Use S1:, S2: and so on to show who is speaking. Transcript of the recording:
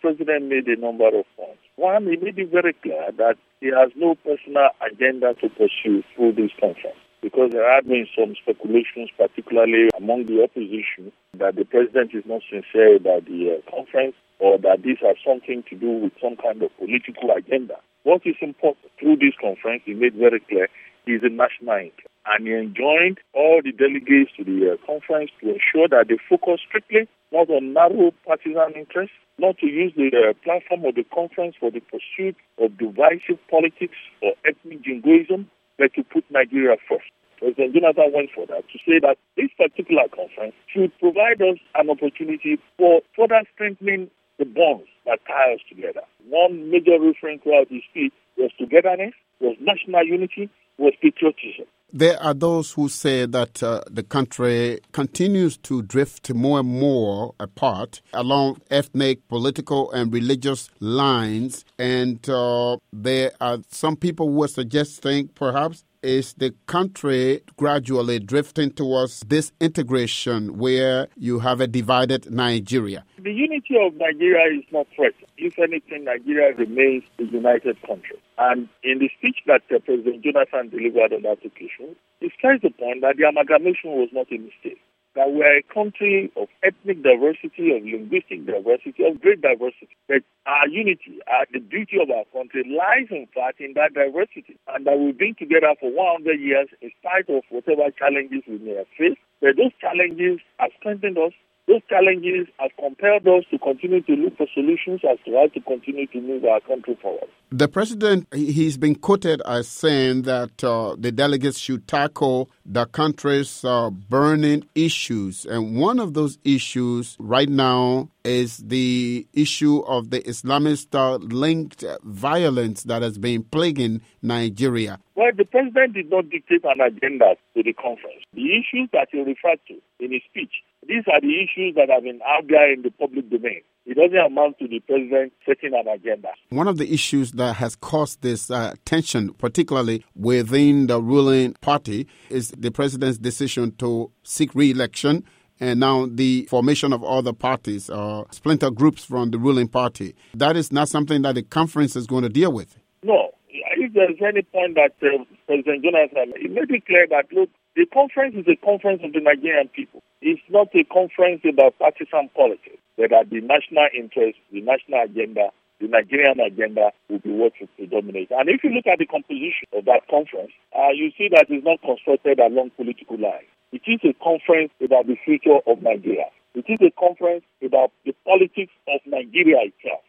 S1: president made a number of points. One, he made it very clear that he has no personal agenda to pursue through this conference, because there have been some speculations, particularly among the opposition, that the president is not sincere about the conference, or that this has something to do with some kind of political agenda. What is important through this conference, he made very clear, is a national interest. And he enjoined all the delegates to the conference to ensure that they focus strictly not on narrow partisan interests, not to use the platform of the conference for the pursuit of divisive politics or ethnic jingoism, but to put Nigeria first. President Jonathan went for that, to say that this particular conference should provide us an opportunity for further strengthening the bonds that tie us together. One major refrain throughout his speech was togetherness, was national unity, was patriotism.
S2: There are those who say that the country continues to drift more and more apart along ethnic, political, and religious lines. And there are some people who are suggesting perhaps is the country gradually drifting towards this integration where you have a divided Nigeria.
S1: The unity of Nigeria is not threatened. If anything, Nigeria remains a united country. And in the speech that President Jonathan delivered on that occasion, he stressed the point that the amalgamation was not a mistake. That we are a country of ethnic diversity, of linguistic diversity, of great diversity. But our unity, the beauty of our country lies in fact in that diversity. And that we've been together for 100 years in spite of whatever challenges we may have faced. But those challenges have strengthened us. Those challenges have compelled us to continue to look for solutions as to how to continue to move our country forward.
S2: The president, he's been quoted as saying that the delegates should tackle the country's burning issues. And one of those issues right now is the issue of the Islamist-linked violence that has been plaguing Nigeria.
S1: Well, the president did not dictate an agenda to the conference. The issues that he referred to in his speech, these are the issues that have been out there in the public domain. It doesn't amount to the president setting an agenda.
S2: One of the issues that has caused this tension, particularly within the ruling party, is the president's decision to seek re-election and now the formation of other parties or splinter groups from the ruling party. That is not something that the conference is going to deal with.
S1: No. If there is any point that President Jonathan, he made it clear that, look, the conference is a conference of the Nigerian people. It's not a conference about partisan politics, but that the national interest, the national agenda, the Nigerian agenda will be what will predominate. And if you look at the composition of that conference, you see that it's not constructed along political lines. It is a conference about the future of Nigeria. It is a conference about the politics of Nigeria itself.